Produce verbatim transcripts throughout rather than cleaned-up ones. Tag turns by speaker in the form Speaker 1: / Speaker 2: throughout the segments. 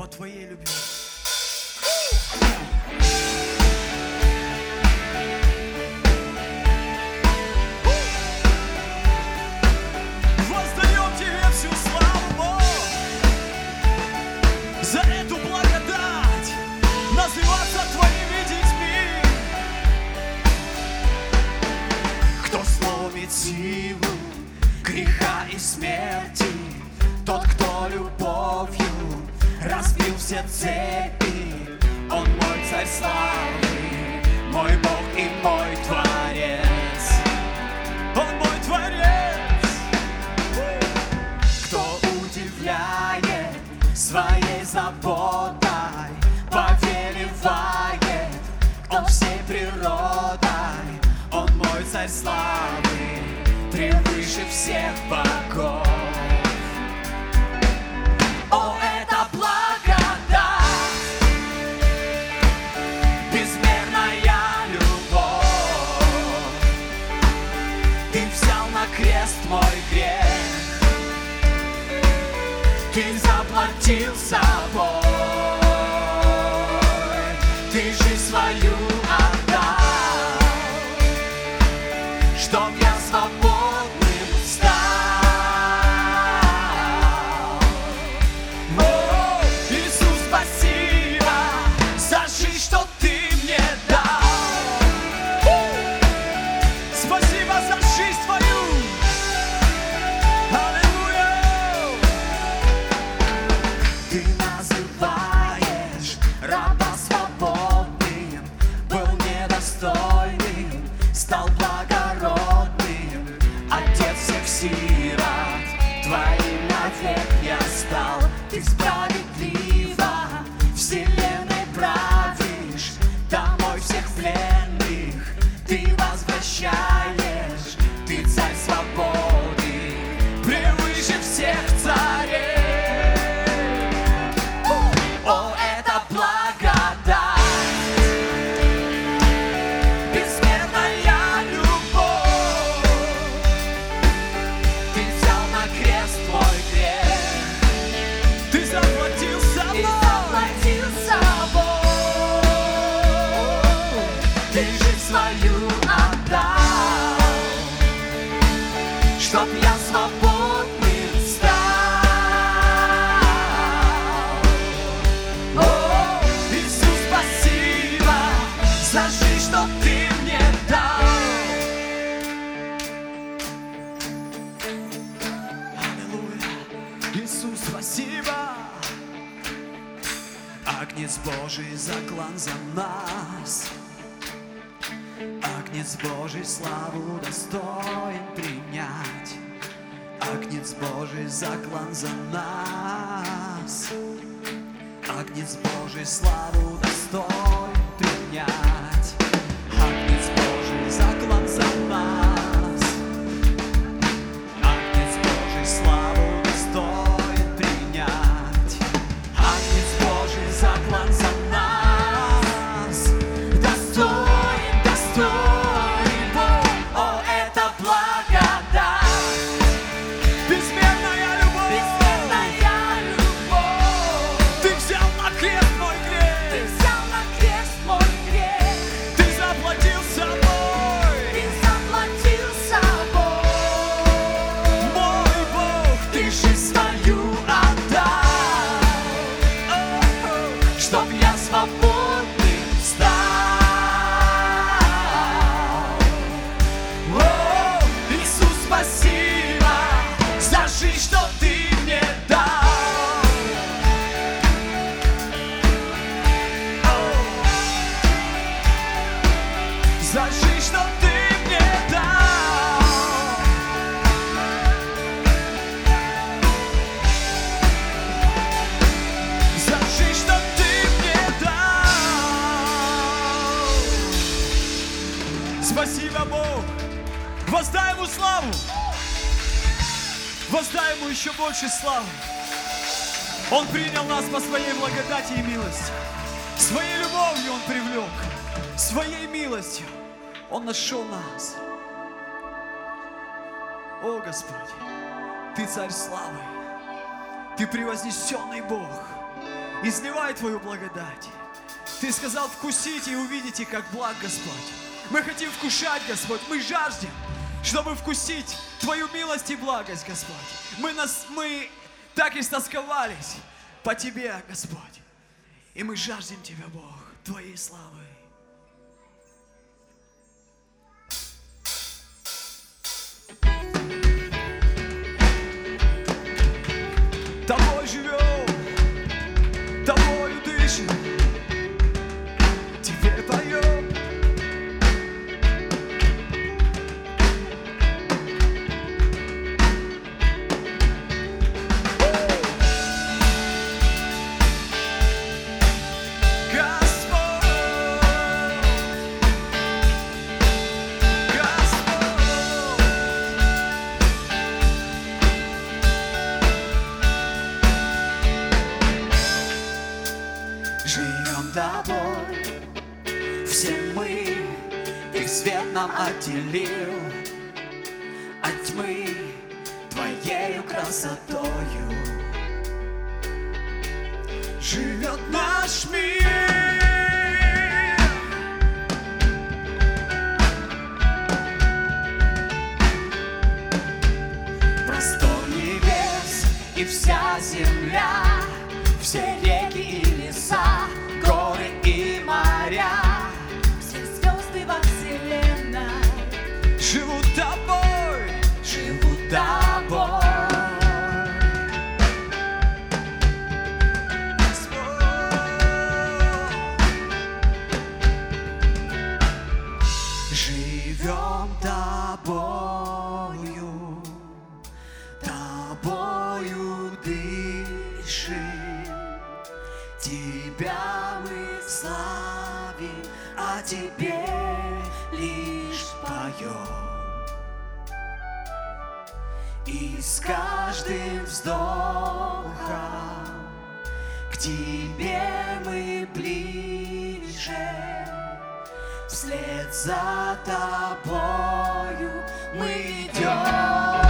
Speaker 1: по Твоей любви. Воздаем Тебе всю славу, Бог, за эту благодать называться Твоими детьми. Кто сломит силу греха и смерти, тот, кто любовью разбил все цепи, Он мой царь славы, мой Бог и мой Творец. Он мой Творец. Кто удивляет своей заботой, повелевает Он всей природой. Он мой царь славы, превыше всех богов. О, это благодать, безмерная любовь. Ты взял на крест мой грех, Ты заплатил собой, Ты жизнь свою отдал, чтоб я свободным стал. О, Иисус, спасибо за жизнь, что Ты мне дал. Спасибо за жизнь Твою. Аллилуйя. Ты называешь раба свободным, был недостойным, стал благородным, Отец всех сирот, Твоим навек я стал. Ты справедливо вселенной правишь, домой всех пленных Ты возвращаешь. Ты царь свободы, превыше всех царей. О, это благодать, безмерная любовь. Ты взял на крест мой грех, Ты заплатил собой, Ты заплатил собой, Ты жизнь свою отдал, чтоб я свободным стал. О, Иисус, спасибо за жизнь, что Ты мне дал. Аллилуйя. Иисус, спасибо. Агнец Божий заклан за нас, Агнец Божий славу достоин принять. Агнец Божий заклан за нас, Агнец Божий славу достоин принять. Агнец Божий заклан за нас, Агнец Божий славу достоин принять. Агнец Божий заклан за нас, достоин, достоин Бог. О, это благодать, безмерная любовь, безмерная любовь. Ты взял на крест мой грех, Ты взял на крест мой грех, Ты заплатил собой, Ты заплатил собой. Мой Бог, Ты жизнь свою отдал, чтоб я свободным стал. О, Иисус, спасибо за жизнь, что Ты мне дал. За жизнь, что Ты мне дал. За жизнь, что Ты мне дал. Спасибо, Бог. Воздай Ему славу. Воздай Ему еще больше славы. Он принял нас по Своей благодати и милости. Своей любовью Он привлек. Своей милостью Он нашел нас. О, Господь, Ты царь славы, Ты превознесенный Бог. изливай Твою благодать. Ты сказал, вкусите и увидите, как благ Господь. Мы хотим вкушать, Господь, мы жаждем, чтобы вкусить Твою милость и благость, Господь. Мы, нас, мы так истосковались по Тебе, Господь. И мы жаждем Тебя, Бог, Твоей славы. Тобой живем, Тобою дышим, Тебе поем. Отделил от тьмы Твоею красотою. Живет наш мир. Простор небес и вся земля, все реки и леса, горы и моря, живут тобой, живут тобой. Живем тобою, тобою дышим, тебя мы славим, а тебе лишь поем. И с каждым вздохом к Тебе мы ближе, вслед за Тобою мы идем.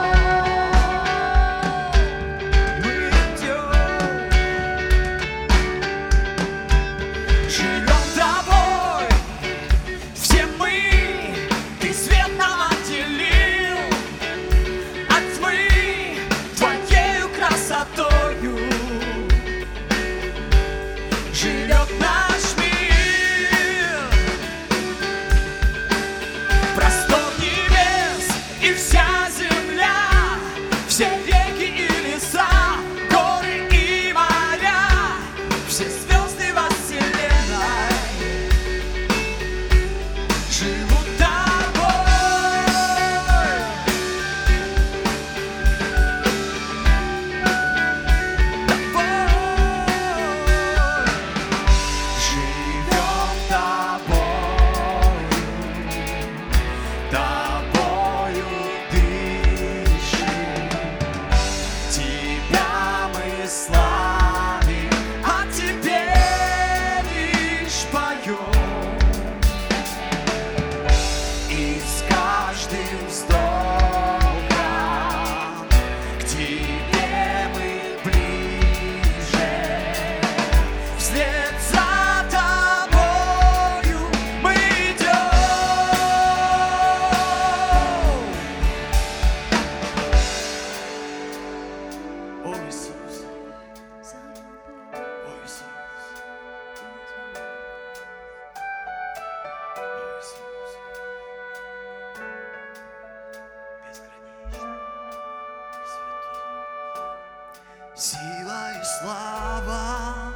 Speaker 1: Сила и слава,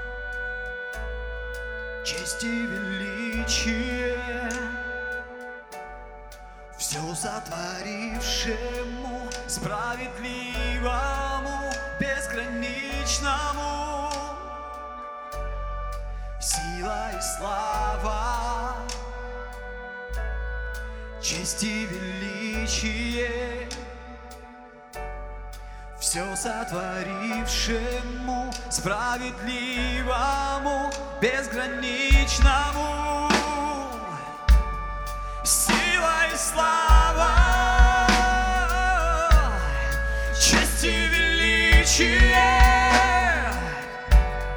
Speaker 1: честь и величие, все сотворившему, справедливому, безграничному. Сила и слава, честь и величие, все сотворившему, справедливому, безграничному. Сила и слава, честь и величие,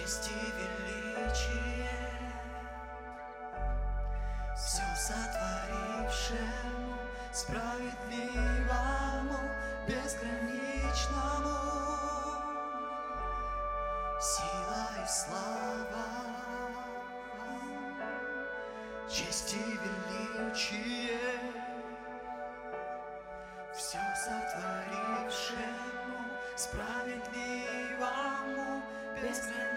Speaker 2: честь и величие все сотворившему, справедливому, безграничному, сила и слава, честь и величие все сотворившему, справедливому, безграничному.